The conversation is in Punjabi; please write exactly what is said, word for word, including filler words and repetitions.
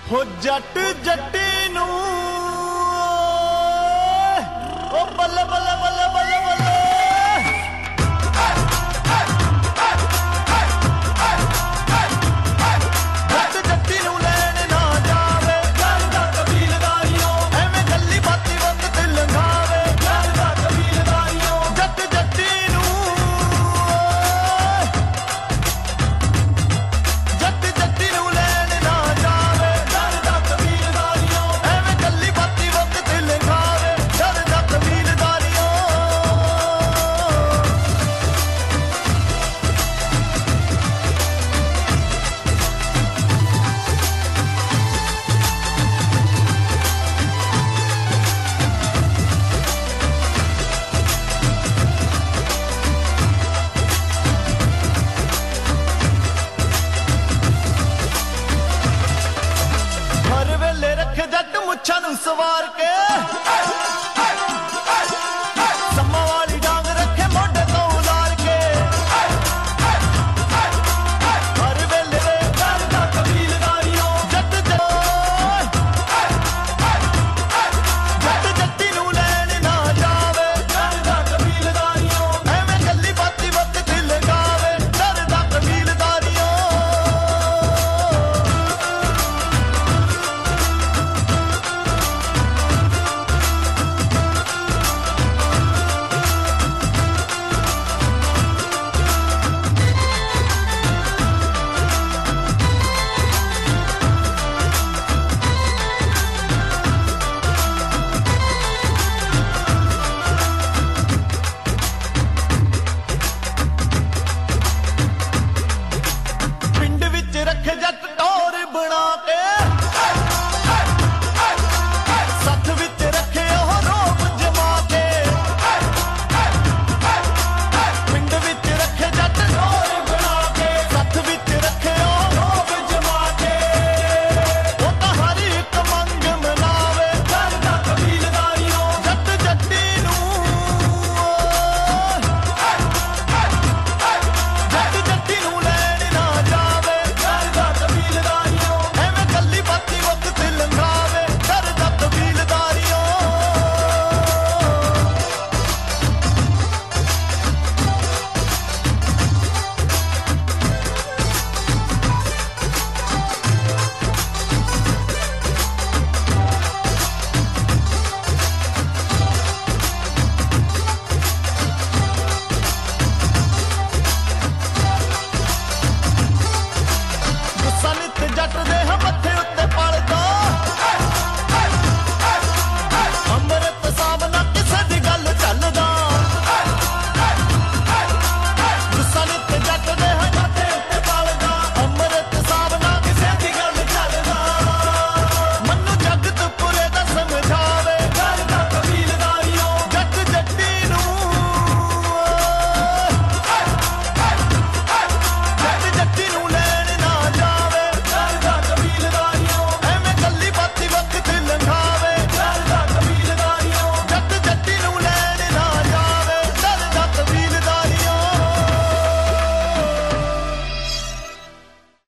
ਹੋ ਜੱਟ ਜੱਟੀ ਨੂੰ ਓ ਬੱਲੇ ਬੱਲੇ ਬੱਲੇ ਬੱਲੇ ਬੱਲੇ ਜੱਟ ਜੱਟੀ ਨੂੰ ਲੈਣ ਨਾ ਜਾਵੇ ਕਰਦਾ ਕਬੀਲਦਾਰੀਓ ਐਵੇਂ ਗੱਲੀ ਬਾਤੀ ਵਕਤ ਤੇ ਲੰਘਾਵੇ ਕਰਦਾ ਕਬੀਲਦਾਰੀਓ ਜੱਟ ਜੱਟੀ ਨੂੰ ਜੱਟ ਜੱਟੀ ਨੂੰ ਲੈਣ ਨਾ ਜਾਵੇ ਕਰਦਾ ਕਬੀਲਦਾਰੀਓ ਐਵੇਂ ਗੱਲੀ ਬਾਤੀ ਵਕਤ ਤੇ ਲੰਘਾਵੇ ਕਰਦਾ ਕਬੀਲਦਾਰੀਓ ਹਰ ਵੇਲੇ ਰੱਖੇ ਜੱਟ ਮੁੱਛਾਂ ਨੂੰ ਸਵਾਰ ਕੇ